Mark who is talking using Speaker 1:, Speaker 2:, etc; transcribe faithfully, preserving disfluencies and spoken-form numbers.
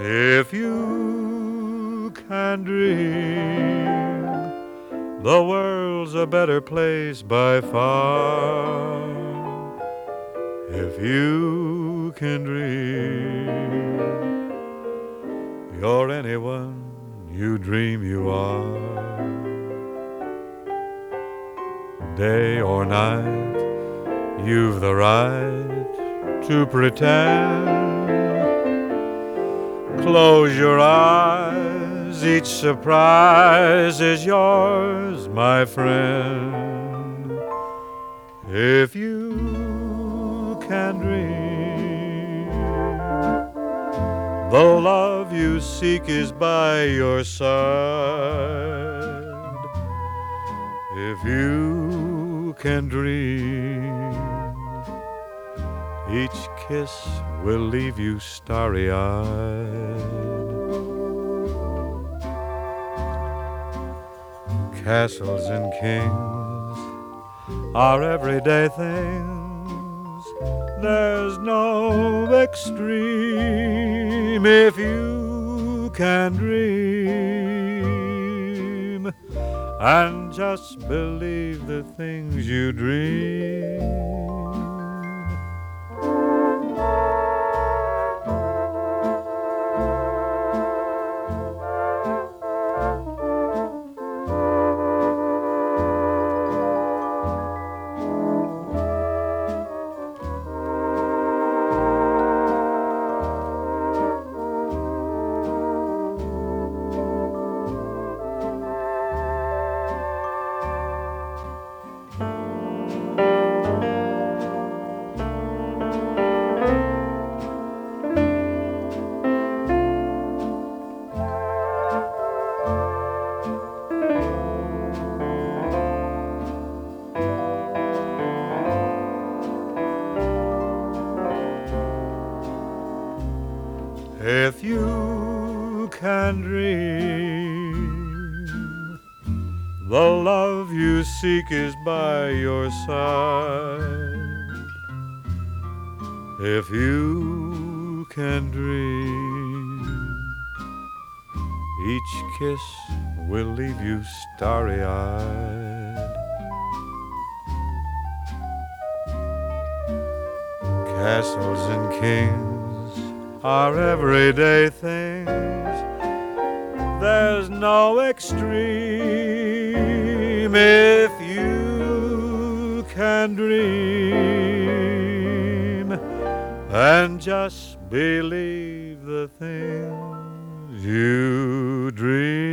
Speaker 1: If you can dream, the world's a better place by far. If you can dream, you're anyone you dream you are. Day or night, you've the right to pretend. Close your eyes, each surprise is yours, my friend. If you can dream, the love you seek is by your side. If you can dream, each kiss will leave you starry-eyed. Castles and kings are everyday things. There's no extreme if you can dream and just believe the things you dream. If you can dream, the love you seek is by your side. If you can dream, each kiss will leave you starry-eyed. Castles and kings are everyday things. There's no extreme if you can dream and just believe the things you dream.